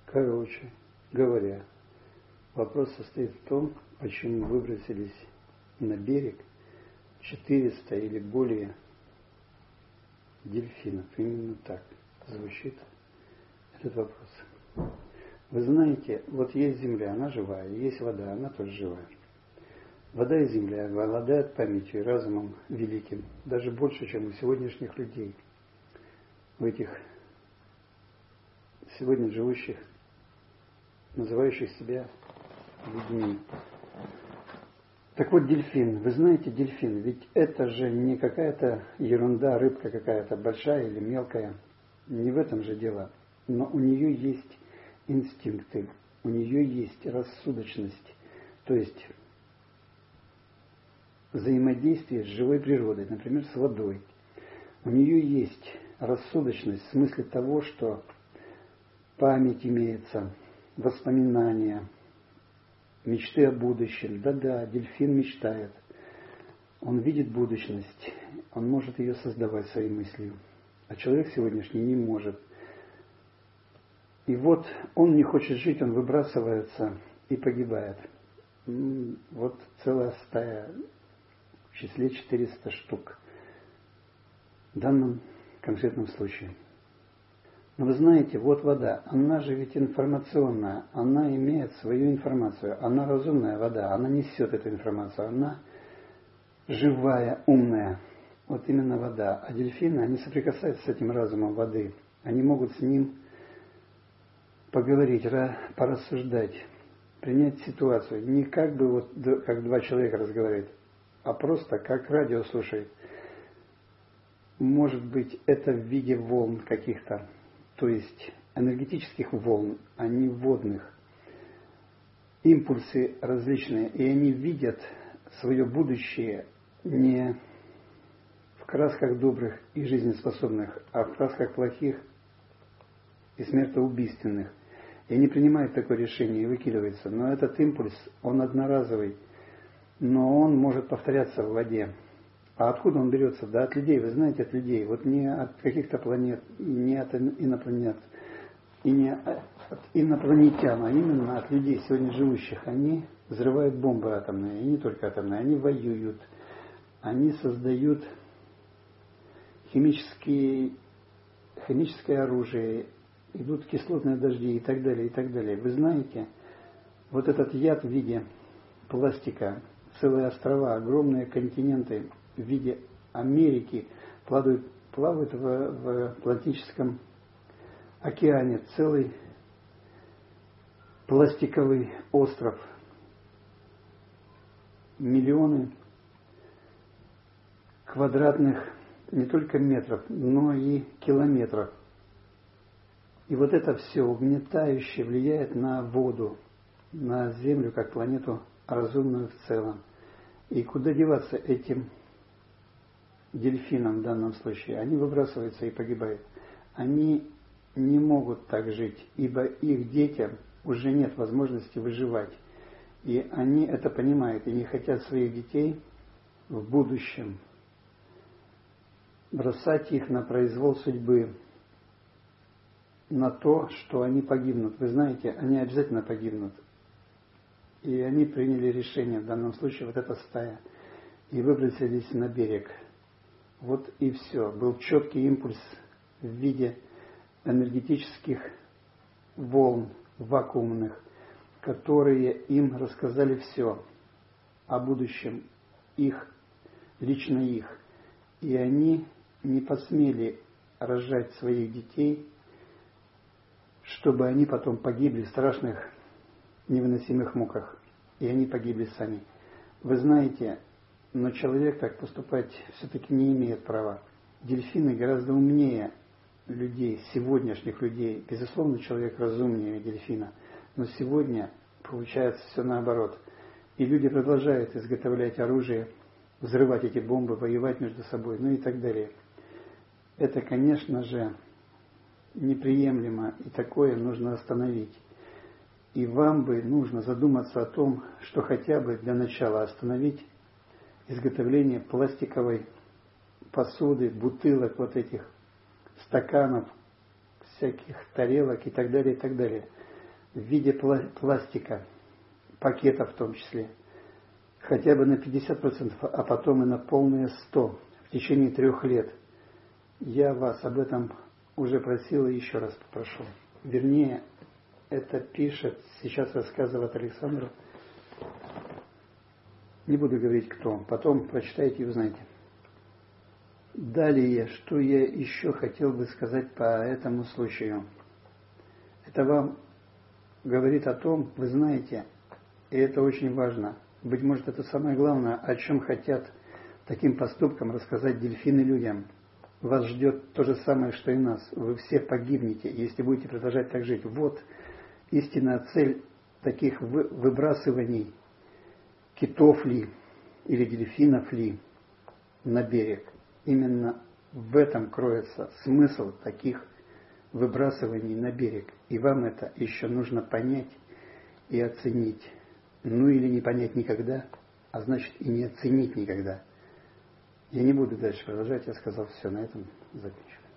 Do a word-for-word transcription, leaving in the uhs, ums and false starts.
Короче говоря, вопрос состоит в том, почему выбросились на берег четыреста или более дельфинов. Именно так звучит этот вопрос. Вы знаете, вот есть земля, она живая, есть вода, она тоже живая. Вода и земля обладают памятью и разумом великим, даже больше, чем у сегодняшних людей, у этих сегодня живущих, называющих себя людьми. Так вот, дельфин, вы знаете, дельфин, ведь это же не какая-то ерунда, рыбка какая-то большая или мелкая, не в этом же дело, но у нее есть инстинкты, у нее есть рассудочность, то есть взаимодействие с живой природой, например, с водой. У нее есть рассудочность в смысле того, что память имеется, воспоминания, мечты о будущем. Да-да, дельфин мечтает. Он видит будущность, он может ее создавать своей мыслью. А человек сегодняшний не может. И вот он не хочет жить, он выбрасывается и погибает. Вот целая стая, в числе четыреста штук в данном конкретном случае. Но вы знаете, вот вода, она же ведь информационная, она имеет свою информацию, она разумная вода, она несет эту информацию, она живая, умная. Вот именно вода. А дельфины, они соприкасаются с этим разумом воды, они могут с ним поговорить, порассуждать, принять ситуацию. Не как бы вот как два человека разговаривают, а просто как радио слушает. Может быть, это в виде волн каких-то, то есть энергетических волн, а не водных. Импульсы различные, и они видят свое будущее не в красках добрых и жизнеспособных, а в красках плохих и смертоубийственных. И они принимают такое решение и выкидываются. Но этот импульс, он одноразовый, но он может повторяться в воде. А откуда он берется? Да от людей, вы знаете, от людей. Вот не от каких-то планет, не от инопланет, и не от инопланетян, а именно от людей, сегодня живущих. Они взрывают бомбы атомные, и не только атомные, они воюют, они создают химические, химическое оружие, идут кислотные дожди и так далее, и так далее. Вы знаете, вот этот яд в виде пластика, целые острова, огромные континенты в виде Америки плавают, плавают в, в Атлантическом океане, целый пластиковый остров, миллионы квадратных не только метров, но и километров. И вот это все угнетающе влияет на воду, на Землю как планету разумную в целом. И куда деваться этим дельфинам в данном случае? Они выбрасываются и погибают. Они не могут так жить, ибо их детям уже нет возможности выживать. И они это понимают и не хотят своих детей в будущем бросать их на произвол судьбы, на то, что они погибнут. Вы знаете, они обязательно погибнут. И они приняли решение, в данном случае вот эта стая, и выбросились на берег. Вот и все. Был четкий импульс в виде энергетических волн вакуумных, которые им рассказали все о будущем их, лично их. И они не посмели рожать своих детей, чтобы они потом погибли в страшных, невыносимых муках. И они погибли сами. Вы знаете, но человек так поступать все-таки не имеет права. Дельфины гораздо умнее людей, сегодняшних людей. Безусловно, человек разумнее дельфина. Но сегодня получается все наоборот. И люди продолжают изготовлять оружие, взрывать эти бомбы, воевать между собой, ну и так далее. Это, конечно же, неприемлемо, и такое нужно остановить. И вам бы нужно задуматься о том, что хотя бы для начала остановить изготовление пластиковой посуды, бутылок, вот этих стаканов, всяких тарелок и так далее, и так далее. в виде пла- пластика, пакетов в том числе, хотя бы на пятьдесят процентов, а потом и на полные сто процентов в течение трех лет. Я вас об этом уже просил и еще раз попрошу. Вернее, это пишет, сейчас рассказывает Александр, не буду говорить кто, потом прочитайте и узнаете. Далее, что я еще хотел бы сказать по этому случаю. Это вам говорит о том, вы знаете, и это очень важно, быть может, это самое главное, о чем хотят таким поступком рассказать дельфины людям. Вас ждет то же самое, что и нас. Вы все погибнете, если будете продолжать так жить. Вот истинная цель таких выбрасываний китов ли или дельфинов ли на берег. Именно в этом кроется смысл таких выбрасываний на берег. И вам это еще нужно понять и оценить. Ну или не понять никогда, а значит и не оценить никогда. Я не буду дальше продолжать, я сказал все, на этом закончу.